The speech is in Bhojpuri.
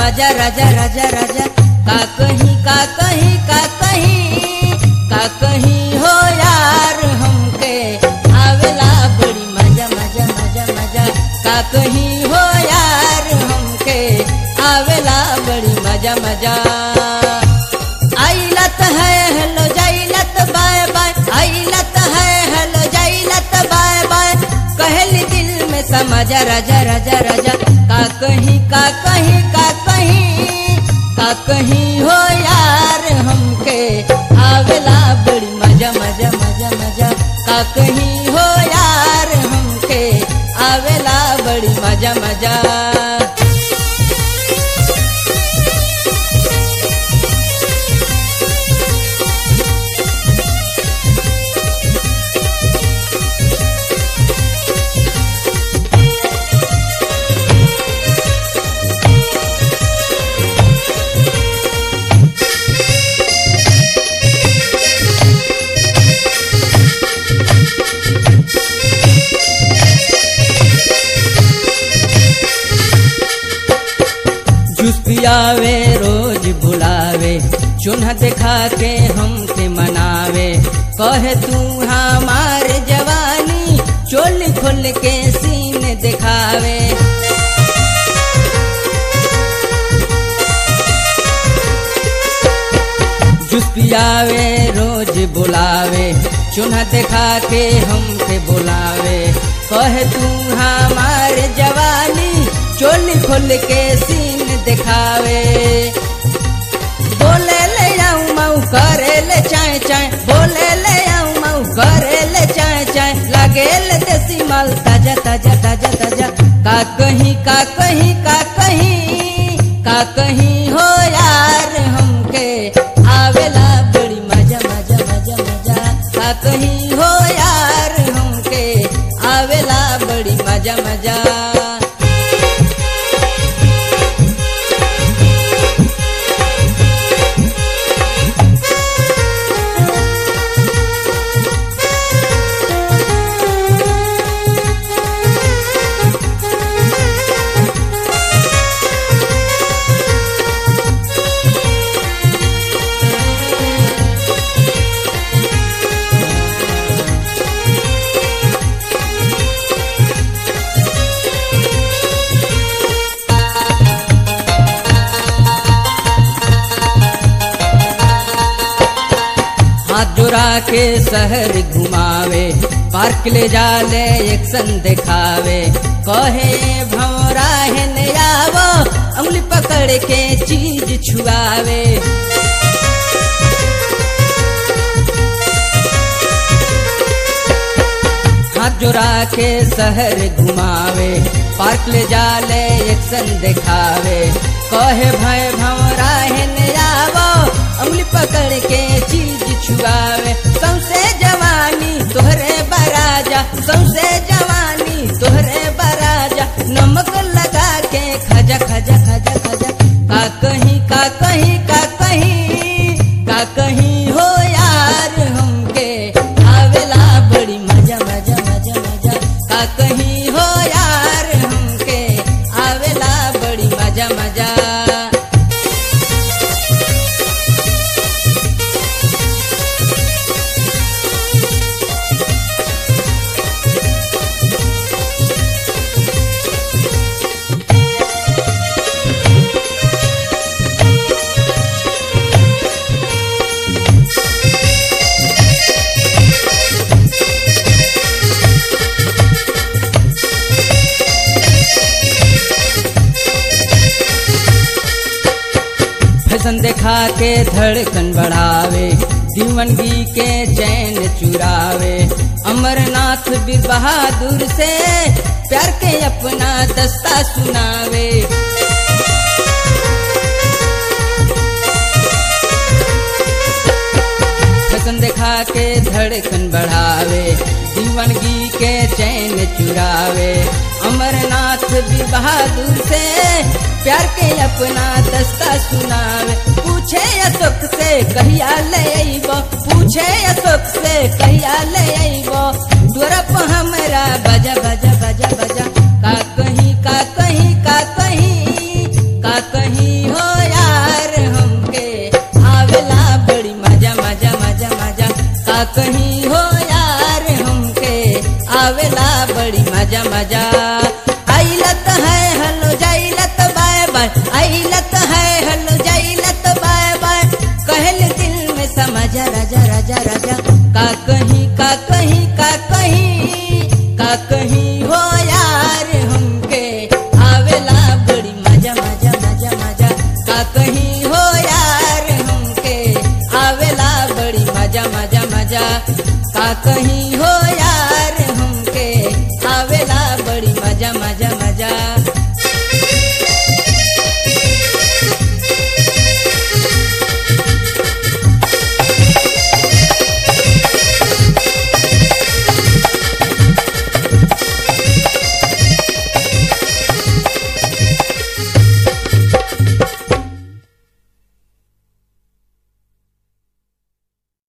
मजा राजा राजा राजा का कहीं का कहीं का कहीं का कहीं हो यार हमके आवेला बड़ी मजा मजा मजा मजा का कहीं हो यार हमके आवेला बड़ी मजा मजा आइलत है हेलो जाइलत बाय बाय आइलत है हेलो जाइलत बाय बाय कहली दिल में समझा राजा राजा राजा का कहीं का कहीं का कहीं का कहीं हो यार हमके आवेला बड़ी मजा मजा मजा मजा का कहीं हो यार हमके आवेला बड़ी मजा मजा पियावे रोज बुलावे चुन्हा दिखा के हमके मनावे कहे तू हमार जवानी चोली खोल के सीने दिखावे जूस पियावे रोज बुलावे चुन्हा दिखा के हमके बुलावे कहे तू हमार जवानी चोली खोल के सीन दिखावे बोले ले आऊं माऊ करे ले चाय चाय बोले ले आऊं माऊ करे ले चाय चाय लगे ले देसी माल ताजा ताजा ताजा ताजा का कहीं का कहीं का कहीं का कहीं हो यार हमके आवेला बड़ी मजा मजा मजा मजा का कहीं हो यार हमके आवेला बड़ी मजा मजा हाथ जोड़ा के शहर घुमावे पार्क ले जाले एक्शन दिखावे कहे भंवरा है नयावो उंगली पकड़ के चीज छुआवे हाथ जोड़ा के शहर घुमावे पार्क ले जाले एक्शन दिखावे कहे भय भंवरा है नयावो उंगली पकड़ के चीज छुआवे सौसे जवानी तोहरे बराजा सौसे जवानी तोहरे बराजा नमक लगा के खजा खजा खजा खजा का कहीं का कहीं का कहीं का कहीं हो यार हमके आवेला बड़ी मजा मजा मजा मजा का कहीं हो यार हमके आवेला बड़ी मजा मजा फैशन दिखा के धड़कन बढ़ावे दीवानगी के चैन चुरावे अमरनाथ बीर बहादुर से प्यार के अपना दस्ता सुनावे फैशन दिखा के धड़कन बढ़ावे दीवानगी के चैन चुरावे अमरनाथ बीर बहादुर से प्यार के अपना दस्ता सुनावे पूछे अशोक से कहिया ले अइबो पूछे अशोक से कहिया ले अइबो द्वारा पर हमरा बजा बजा बजा बजा का कहीं का कहीं का कहीं का कहीं मजा। आइलत है हलो जाइलत बाय बाय, आइलत है हलो जाइलत बाय बाय, कहल दिल में समझ राजा राजा राजा। का कहीं का कहीं का कहीं का कहीं हो यार हमके आवेला बड़ी मजा मजा मजा मजा। का कहीं हो यार हमके आवेला बड़ी मजा मजा मजा। का कहीं